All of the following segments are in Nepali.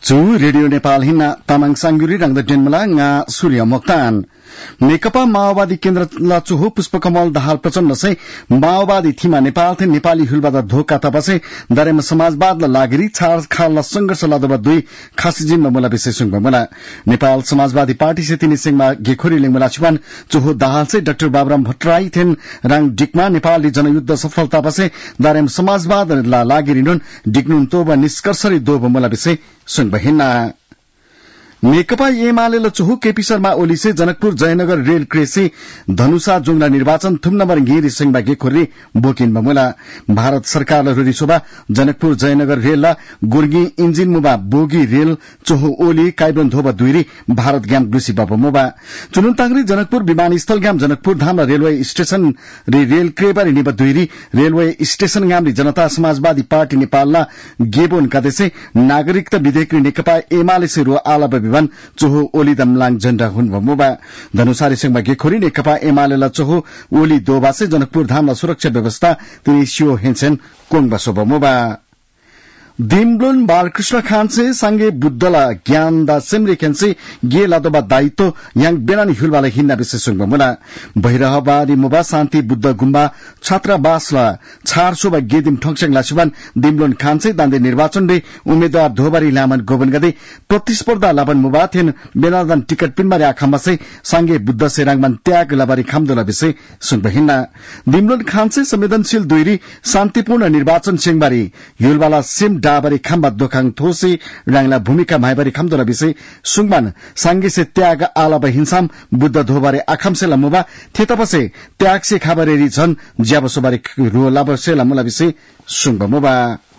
Chu Radio Nepal hina tamang sangguri rang da denmala nga Surya Mokhtan नेकपा माओवादी केन्द्र लचुहु पुष्पकमल दाहाल प्रचण्ड से माओवादी थीमा नेपाल थे नेपाली हुलबाद धोका तपसे दरेम समाजवाद लागिरी छाड़ खाल संघर्ष लदब दुई खास जिम्मा मुला विशेष मुला नेपाल समाजवादी पार्टी से तिनी सिंहमा गेखोरी लिंगमुला छिवान चुहु दाहाल से डाक्टर बाबुराम भट्टराई थेन रंग डिकमा नेपाली जनयुद्ध सफलता पसे दरेम समाजवाद लागिरी नुन डिग्नुन तोब निष्कर्षरी दोब मुला विशेष सुनबहिना नेकपा एमाले चुहु केपी शर्मा ओली से जनकपुर जयनगर रेल क्रेसी धनुषा जुंगला निर्वाचन थुम नम्बर घेरी सिंहबा गेखोरी बोकिन बमुला भारत सरकार रुरी शोभा जनकपुर जयनगर रेल गुर्गी इंजिन मुबा बोगी रेल चुहु ओली काइब्रन धोबा दुईरी भारत ग्याम ग्लुसी बाबा मुबा चुनुन तांगरी जनकपुर विमानस्थल ग्याम जनकपुर धाम रेलवे स्टेशन रे रेल क्रेबारी निबा दुईरी रेलवे स्टेशन ग्यामरी जनता समाजवादी पार्टी नेपालला गेबोन कादेसे नागरिकता विधेयक नेकपा एमाले से रो आला चोहो ओली दमलाङ झण्डा हुन भमुबा धनुषारी सिंहमा गेखोरी नेकपा एमालेला चोहो ओली दोबासे जनकपुर धामला सुरक्षा व्यवस्था तिनी सियो हेन्सेन कोङ बसो भमुबा दिमब्लुन बालकृष्ण खानसे सांगे बुद्धला ज्ञान दा सिमरे खेन्से गे लादोबा दायित्व yang बेनानी हुलवाला हिन्ना विशेष मुला भैरहबारी मुबा शान्ति बुद्ध गुम्बा छात्रावासला छारसोबा गेदिम ठोङसेङ लासिबान दिमब्लुन खानसे दान्दे निर्वाचन रे उम्मेदवार धोबारी लामन गोबन गदे प्रतिस्पर्धा लाबन मुबा थेन बेनादान टिकट पिनमारे आखामसे सांगे बुद्ध से राङमान त्याग लाबारी खामदोला विशेष सुनबहिना दिमब्लुन खानसे संवेदनशील दुईरी शान्तिपूर्ण निर्वाचन सिंहबारी हुलवाला सिम डाबरी खाम्बा दोखाङ थोसी राङला भूमिका माइबारी खामदोला विषय सुङमान सांगे से त्याग आलाबा हिंसाम बुद्ध धोबारे आखामसेला मुबा थेतपसे त्याग से खाबरेरी झन ज्याबसोबारी रो लाबसेला मुला विषय सुङबा मुबा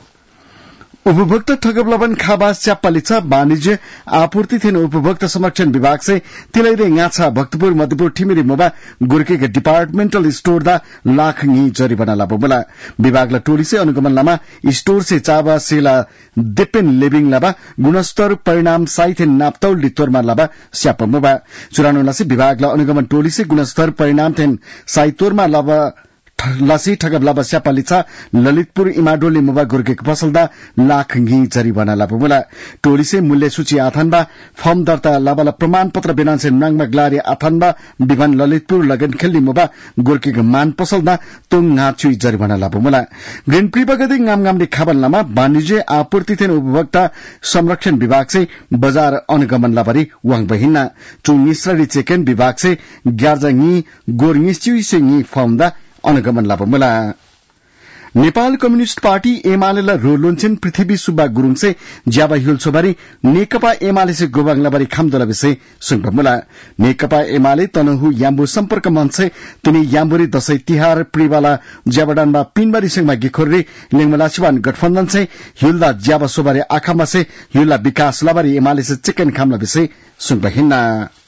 उपभोक्ता ठगबलबन खाबा च्याप्पालिचा वाणिज्य आपूर्ति थिएन उपभोक्ता संरक्षण विभाग से तिलैरे गाछा भक्तपुर मध्यपुर ठिमिरी मुबा गुर्केका डिपार्टमेंटल स्टोर दा लाख नी जरिवाना लाबोला विभागला टोली से अनुगमन लामा स्टोर से चाबा सेला देपेन लिभिङ लाबा गुणस्तर परिणाम साइथे नापतौल लितोरमा लाबा स्याप मुबा चुरानुला से विभागला अनुगमन टोली से गुणस्तर परिणाम थेन साइतोरमा लाबा लासी ठगब लाबा स्यापालिचा ललितपुर इमाडोली मुबा गुर्गेक पसलदा लाख घी जरिवाना लाबुला टोली से मूल्य सूची आथानबा फर्म दर्ता लाबाला प्रमाण पत्र बिनासे नाङमा ग्लारी आथानबा विमान ललितपुर लगन खेल्ली मुबा गुर्गेक मान पसलदा तुङ नाचुई जरिवाना लाबुला ग्रीन प्रिबा गदे गामगामले खाबन लामा वाणिज्य आपूर्ति थेन उपभोक्ता संरक्षण विभाग से बजार अनुगमन लाबारी वाङ बहिना चुङिसरी चेकेन विभाग से ग्यार्जाङी गोरङिस्चुई से नी फर्मदा अनुगमन लाबमुला नेपाल कम्युनिस्ट पार्टी एमालेला रोलोन्छेन पृथ्वी सुब्बा गुरुङ से ज्याबा हिल सोबारी नेकपा एमाले से गोबाङलाबारी खामदोला विषय सुङबमुला नेकपा एमाले तनहु याम्बु सम्पर्क मञ्च से तिनी याम्बुरी दशैं तिहार प्रिवाला ज्याबाडानमा पिनबारी सिंहमा गिखोरी लिङमला शिवान गठबन्धन से हिलदा ज्याबा सोबारी आखामा से हिलला विकास लाबारी एमाले से चिकन खामला विषय सुङबहिना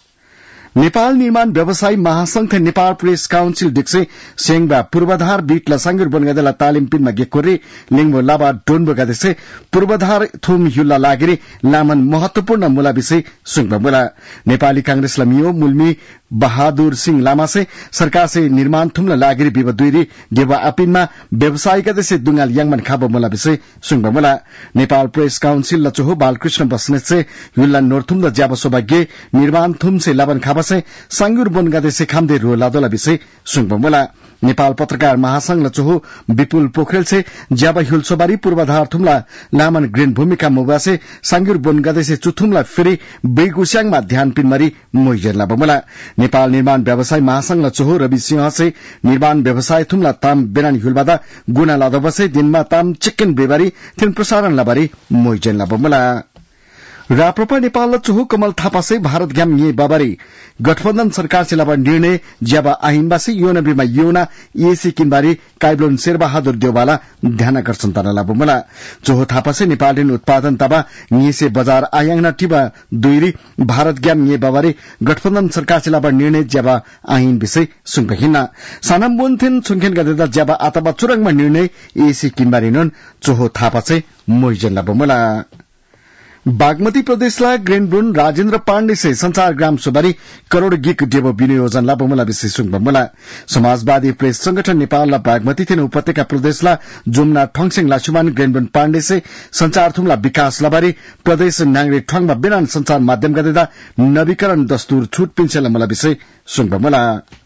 नेपाल निर्माण व्यवसायी महासंघ थे नेपाल प्रेस काउन्सिल डिक्से सेंगबा पूर्वाधार बीटला सांगुर बनगदेला तालिम पिनमा गेकोरी लिंगबो लाबा डोनबो गदेसे पूर्वाधार थुम युला लागिरी लामन महत्वपूर्ण मुला विषय सुङबा मुला नेपाली कांग्रेस लमियो मुल्मी बहादुर सिंह लामा से सरकार से निर्माण थुमला लागिरी बिबा दुईरी गेबा अपिनमा व्यवसायी गदेसे दुंगाल याङमन खाबो मुला विषय सुङबा मुला नेपाल प्रेस काउन्सिल लचोहो बालकृष्ण बस्नेत से युला नोरथुम द ज्याबा सोबागे निर्माण थुम से लाबन खाबा से सांगुर बनगादे से खामदे रो लादोला विषय सुङबमुला नेपाल पत्रकार महासंघ लचोहो विपुल पोखरेल से ज्याबा हिलसोबारी पूर्वाधार थुमला लामन ग्रीन भूमिका मुबा से सांगुर बनगादे से चुथुमला फेरि बेगुस्याङमा ध्यान पिनमरी मोइजेला बमुला नेपाल निर्माण व्यवसाय महासंघ लचोहो रवि सिंह से निर्माण व्यवसाय थुमला ताम बेनानी हुलबादा गुना लादबसे दिनमा ताम चिकन बेबारी थिन प्रसारण लाबारी मोइजेला बमुला राप्रपा नेपाल चुहु कमल थापा से भारत ग्याम ये बाबारी गठबन्धन सरकार से लाबा निर्णय ज्याबा आहिनबासी योनब्रीमा योना एसी किनबारी काइब्लोन शेरबहादुर देववाला ध्यान आकर्षण तना लाबुमला चुहु थापा से नेपालिन उत्पादन तबा निसे बजार आयांगना टिबा दुईरी भारत ग्याम ये बाबारी गठबन्धन सरकार से लाबा निर्णय ज्याबा आहिन विषय सुङहिना सानम बोन्थेन सुङखेन गदेदा ज्याबा आतबा चुरङमा निर्णय एसी किनबारी नन चुहु थापा से मोइजन लाबुमला बागमती प्रदेशला ग्रेनब्रुन राजेन्द्र पाण्डे से संचार ग्राम सुबारी करोड़ गिक डेबो विनियोजनला बमुला विशेष बमुला समाजवादी प्रेस संगठन नेपालला बागमती थिन उपत्यका प्रदेशला जुम्ना ठङसेङ लासुमान ग्रेनब्रुन पाण्डे से संचार थुमला विकास लबारी प्रदेश नाङ्रे ठङमा बिनान संचार माध्यम गदेदा नवीकरण दस्तूर छुट पिन्छेला मुला विषय सुनबमुला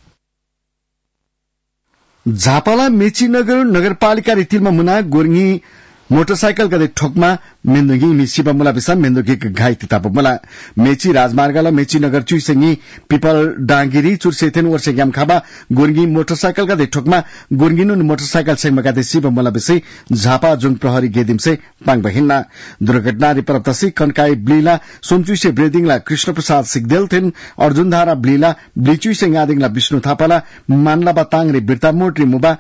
झापाला मेची नगरपालिका रितिलमा मुना गोर्गी मोटरसाइकल गदे ठोकमा मेन्दुगी मिसिबा मुला बिसा मेन्दुगी घाइते ताप मुला मेची राजमार्गला मेची नगर चुइसेंगी पिपल डांगिरी चुरसेथेन वर्षे ग्याम खाबा गोर्गी मोटरसाइकल गदे ठोकमा गोर्गिनु मोटरसाइकल सेंगमा गदे सिबा मुला बिसै झापा जुङ प्रहरी गेदिम से पाङ बहिन्ना दुर्घटना रिपरतसी कनकाई ब्लीला सोमचुइसे ब्रेदिङला कृष्ण प्रसाद सिगदेल थिन अर्जुनधारा ब्लीला ब्लिचुइसे गादिङला विष्णु थापाला मानलाबा ताङरे बिर्ता मोटरी मुबा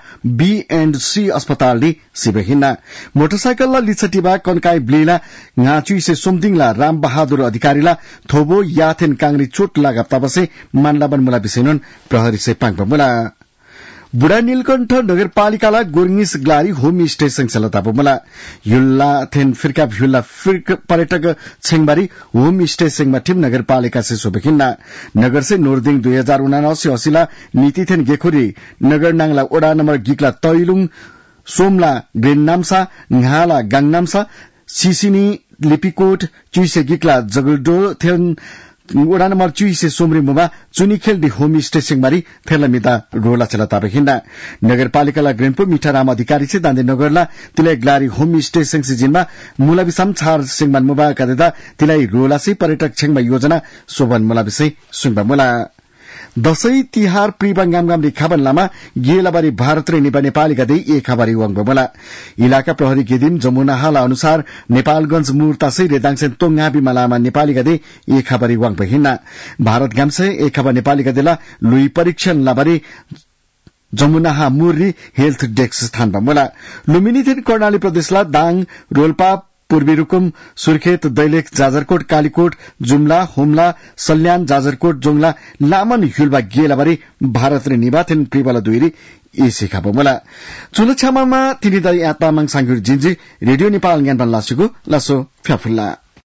B&C अस्पताल ली सिबहिन्ना मोटरसाइकलला लिछटीबा कनकाई ब्लीला ngaचुइसे सोमदिङला राम बहादुर अधिकारीला थोबो याथेन कांग्री चोट लगाप्ता बसे मानलाबन मुला बिसेनुन प्रहरी से पाङ मुला बुढा नीलकण्ठ नगरपालिकाला गोर्गिस ग्लारी होम स्टे संसलता बमुला युल्ला थेन फिरका युल्ला फिरक पर्यटक छेङबारी होम स्टे सेंगमा टिम नगरपालिका से सोबेखिन्ना नगर से नोर्दिङ 2079 असिला नीति थेन गेखुरी नगर नाङला ओडा नम्बर गिकला तैलुङ सोमला ग्रेन नाम्सा nghala गाङनाम्सा सिसिनी लिपिकोट चुइसे गिकला जगलडो थेन ओडा नम्बर चुइसे सोमरी मुबा चुनीखेलडी होम स्टे सिंहमारी थेलमिता रोला चलता बहिन्ना नगरपालिकाला ग्रेनपो मिठाराम अधिकारी से दान्दे नगरला तिलाई ग्लारी होम स्टे सिंह जिनमा मुलाबिसम छार सिंहमान मुबा कदेदा तिलाई रोला से पर्यटक छेङमा योजना सोभन मुलाबिसै सुनबा मुला दशैं तिहार प्रिबंगाम रिखाबन लामा गेलाबारी भारत रे नेपाली गदै ए खबरी वंग बमला इलाका प्रहरी गेदिम जमुना हाला अनुसार नेपालगंज मुर्तासै रेदाङसेन तोङाबी मलामा नेपाली गदै ए खबरी वंग बहिन्ना भारत गामसे ए खबर नेपाली गदेला लुई परीक्षण लाबारी जमुनाहा मुर्री हेल्थ डेस्क स्थान बमला लुम्बिनी थिन कर्णाली प्रदेशला दाङ रोल्पा पूर्वी रुकुम सुर्खेत दैलेख जाजरकोट कालीकोट जुम्ला हुम्ला सल्यान जाजरकोट जोंगला लामन हुल्बा गेलाबारी भारत रे निबाथेन प्रिबला दुइरी ए सिखा बमला चुलछामामा तिनीदाई आत्मामाङ सांगुर जिन्जी रेडियो नेपाल ज्ञानबन लासुगु लासो फ्याफुल्ला